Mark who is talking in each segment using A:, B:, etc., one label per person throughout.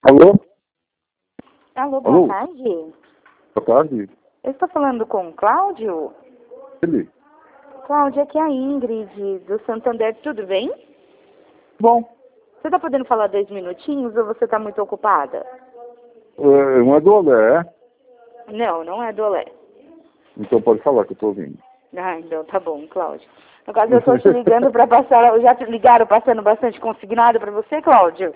A: Alô?
B: Alô, boa tarde.
A: Boa tarde.
B: Eu estou falando com o Cláudio?
A: Ele?
B: Cláudio, aqui é a Ingrid, do Santander, tudo bem?
A: Bom,
B: Você está podendo falar 2 minutinhos ou você está muito ocupada?
A: não é do Olé, é?
B: Não, não é do Olé.
A: Então pode falar que eu estou ouvindo.
B: Ah, então tá bom, Cláudio. No caso, eu estou te ligando para passar... Já te ligaram passando bastante consignado para você, Cláudio?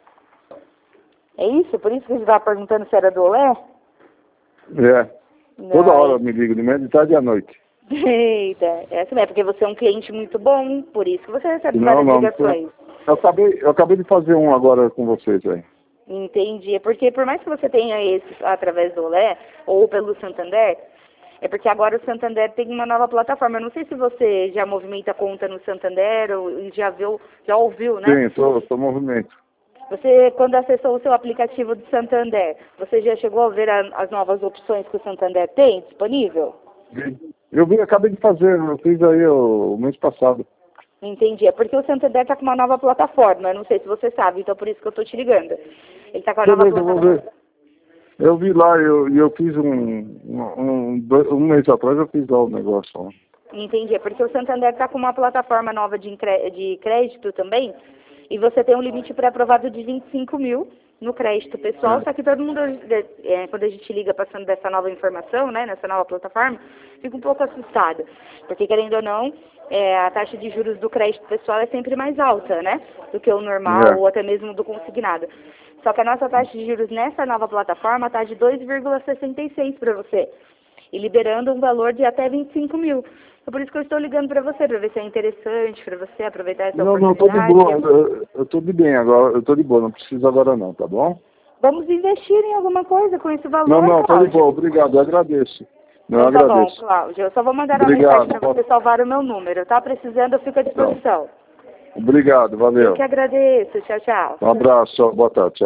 B: É isso? Por isso que a gente estava perguntando se era do Olé?
A: É. Toda hora me liga, de manhã, de tarde e à noite.
B: Eita, essa não é porque você é um cliente muito bom, por isso que você recebe
A: Não,
B: várias
A: não.
B: ligações.
A: Eu acabei de fazer um agora com vocês aí.
B: Entendi. É porque por mais que você tenha esse através do Olé ou pelo Santander, é porque agora o Santander tem uma nova plataforma. Eu não sei se você já movimenta conta no Santander ou já ouviu, né?
A: Sim, estou movimento.
B: Você, quando acessou o seu aplicativo do Santander, você já chegou a ver as novas opções que o Santander tem disponível?
A: Eu acabei de fazer, eu fiz aí o mês passado.
B: Entendi. É porque o Santander está com uma nova plataforma. Eu não sei se você sabe, então por isso que eu estou te ligando. Ele está com a nova
A: Beleza, eu vou
B: plataforma.
A: ver. Eu vi lá, eu fiz um mês atrás, eu fiz lá o negócio lá.
B: Entendi. É porque o Santander está com uma plataforma nova de crédito também. E você tem um limite pré-aprovado de 25 mil no crédito pessoal. Só que todo mundo, quando a gente liga passando dessa nova informação, né, nessa nova plataforma, fica um pouco assustado. Porque, querendo ou não, a taxa de juros do crédito pessoal é sempre mais alta, né, do que o normal ou até mesmo do consignado. Só que a nossa taxa de juros nessa nova plataforma está de 2,66 para você. E liberando um valor de até 25 mil. É por isso que eu estou ligando para você, para ver se é interessante para você aproveitar essa
A: Não,
B: oportunidade.
A: estou de boa. Eu estou de bem agora, eu estou de boa, não preciso agora não, tá bom?
B: Vamos investir em alguma coisa com esse valor,
A: Não, estou de
B: Cláudio.
A: boa, obrigado, eu agradeço. Eu
B: Então tá bom,
A: agradeço.
B: Cláudio. Eu só vou mandar uma
A: Obrigado.
B: mensagem para você salvar o meu número, tá? Precisando, eu fico à disposição.
A: Obrigado, valeu.
B: Eu que agradeço. Tchau, tchau.
A: Um abraço, boa tarde. Tchau.